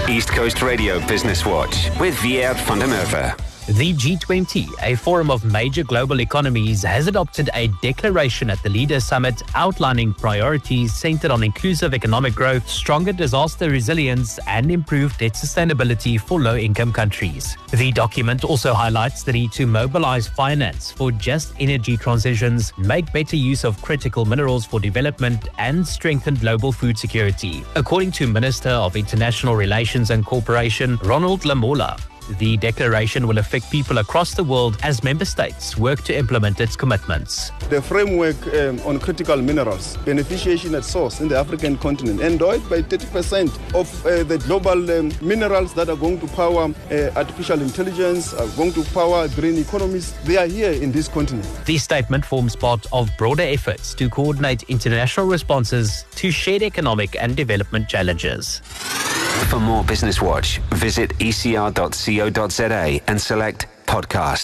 East Coast Radio Business Watch with Wiert van der Merwe. The G20, a forum of major global economies, has adopted a declaration at the Leaders Summit outlining priorities centered on inclusive economic growth, stronger disaster resilience, and improved debt sustainability for low-income countries. The document also highlights the need to mobilize finance for just energy transitions, make better use of critical minerals for development, and strengthen global food security. According to Minister of International Relations and Cooperation, Ronald Lamola, the declaration will affect people across the world as member states work to implement its commitments. The framework on critical minerals, beneficiation at source in the African continent, enjoyed by 30% of the global minerals that are going to power artificial intelligence, are going to power green economies. They are here in this continent. The statement forms part of broader efforts to coordinate international responses to shared economic and development challenges. For more Business Watch, visit ecr.co.za and select podcast.